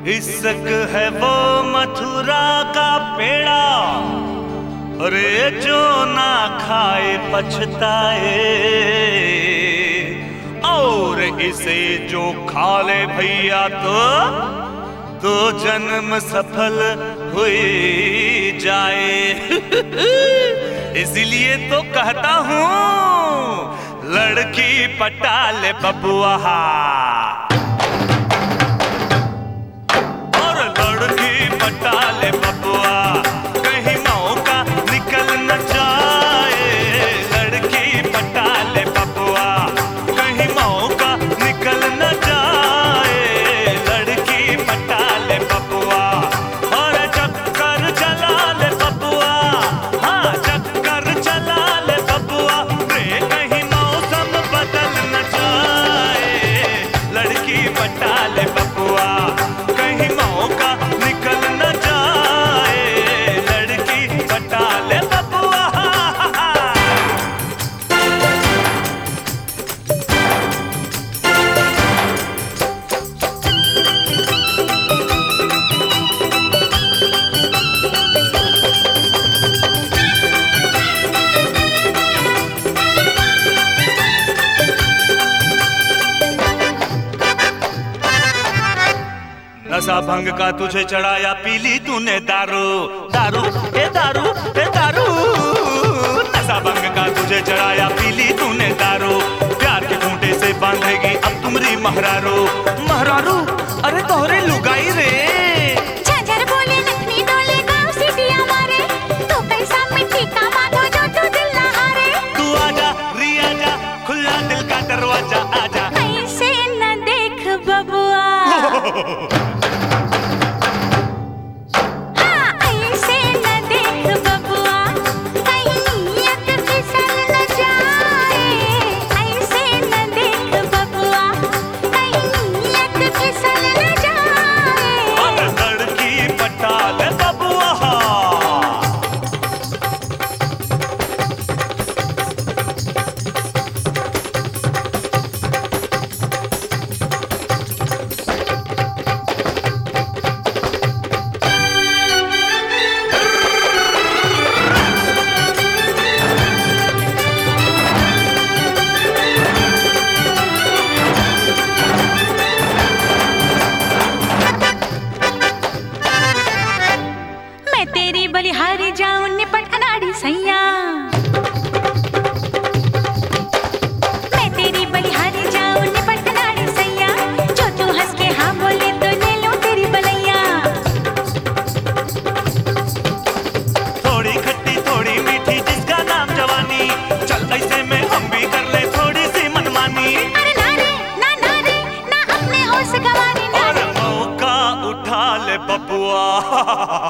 इश्क है वो मथुरा का पेड़ा, अरे जो ना खाए पछताए, और इसे जो खा ले भैया तो जन्म सफल हुई जाए। इसलिए तो कहता हूँ लड़की पटा ले बबुआ, और लड़की पटा ले बबुआ, कहीं मौका निकल न जाए। लड़की पटा ले बबुआ, कहीं मौका निकल न जाए। लड़की पटा ले बबुआ, और चक्कर चला ले बबुआ, हाँ चक्कर चला ले बबुआ, रे कहीं मौसम बदल न जाए। लड़की पटा ले बबुआ, कहीं मौका निकल न जाए। लड़की पटा ले बबुआ। नशा भंग का तुझे चढ़ाया, पीली तूने दारू, दारू ए दारू ए दारू। नशा भंग का तुझे चढ़ाया, पीली तूने दारू। प्यार के खूंटे से बांधेगी अब तुमरी महरारू, महरारू अरे तोहरे लुगाई रे। झांझर बोले नथनी डोले गाँव सीटियां मारे, तू कैसा मिट्टी का माधो जो तू दिल ना हारे। तू आजा रिया जा, खुला दिल का दरवाजा आजा। ऐसे न देख बबुआ, बलिहारी जाऊं निपट अनाड़ी सैया। मैं तेरी बलिहारी जाऊं निपट अनाड़ी सैया। जो तू हंस के हाँ बोले तो ले लूं तेरी बलैया। थोड़ी खट्टी थोड़ी मीठी जिसका नाम जवानी, चल ऐसे में हम भी कर ले थोड़ी सी मनमानी। अरे ना रे ना अपने होश गंवानी ना। और मौका उठा ले बबुआ।